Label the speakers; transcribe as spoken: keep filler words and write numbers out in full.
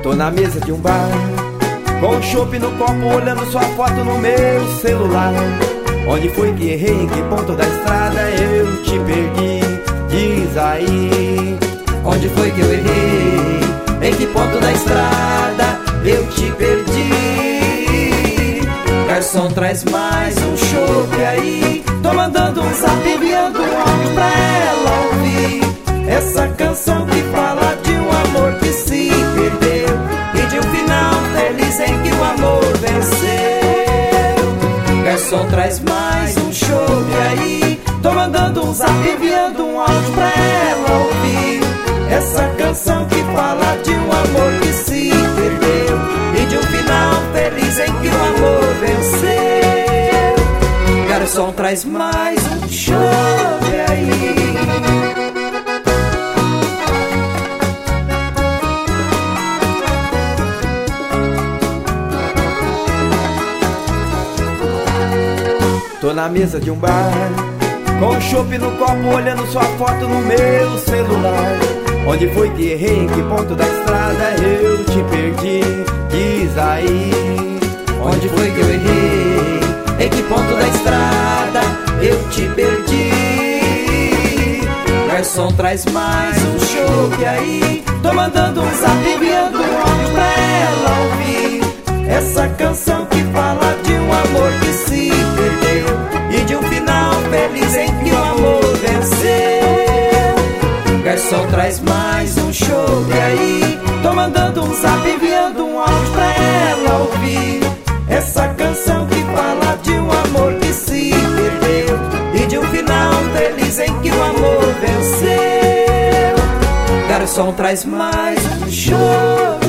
Speaker 1: Tô na mesa de um bar, com um chopp no copo, olhando sua foto no meu celular. Onde foi que errei, em que ponto da estrada eu te perdi? Diz aí, onde foi que eu errei? Em que ponto da estrada eu te perdi? Garçom, traz mais um chopp aí. Tô mandando um zap, enviando um áudio pra ela ouvir essa canção que fala de um amor que se perdeu e de um final feliz em que o amor venceu. Garçom, traz mais um chopp aí. Tô mandando um zap, enviando um áudio pra ela ouvir essa canção que fala de um amor que se perdeu e de um final feliz em que o amor venceu. Garçom, traz mais um chopp aí. Tô na mesa de um bar, com um chopp no copo, olhando sua foto no meu celular. Onde foi que errei, em que ponto da estrada eu te perdi? Diz aí, onde foi que eu errei? Em que ponto da estrada eu te perdi? Garçom, traz mais um chopp aí. Tô mandando um zap, enviando um áudio pra ela ouvir essa canção que fala de um amor que se perdeu e de um final feliz em que o amor venceu. Garçom, traz mais um chopp aí. Tô mandando um zap, enviando um áudio pra ela ouvir essa canção que fala de um amor que se perdeu e de um final feliz em que o amor venceu. Garçom, traz mais um chopp.